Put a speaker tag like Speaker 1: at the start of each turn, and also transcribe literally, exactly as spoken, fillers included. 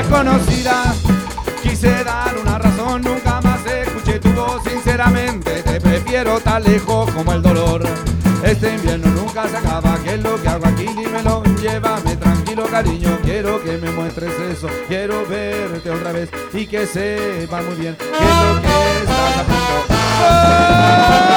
Speaker 1: desconocida. Quise dar una razón, nunca más escuché tu voz. Sinceramente te prefiero tan lejos como el dolor. Este invierno nunca se acaba, ¿qué es lo que hago aquí? Dímelo, llévame tranquilo cariño. Quiero que me muestres eso, quiero verte otra vez y que sepa muy bien qué es lo que estás a punto de hacer.